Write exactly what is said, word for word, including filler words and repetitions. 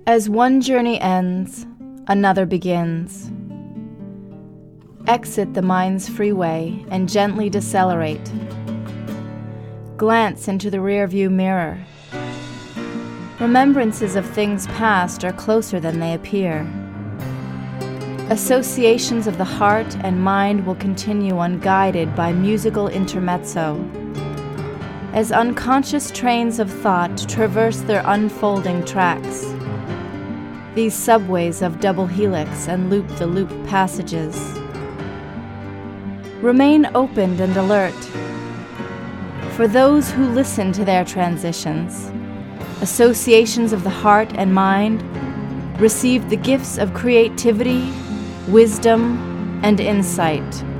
As one journey ends, another begins. Exit the mind's freeway and gently decelerate. Glance into the rearview mirror. Remembrances of things past are closer than they appear. Associations of the heart and mind will continue unguided by musical intermezzo. As unconscious trains of thought traverse their unfolding tracks, these subways of double helix and loop-the-loop passages. Remain open and alert. For those who listen to their transitions, associations of the heart and mind receive the gifts of creativity, wisdom, and insight.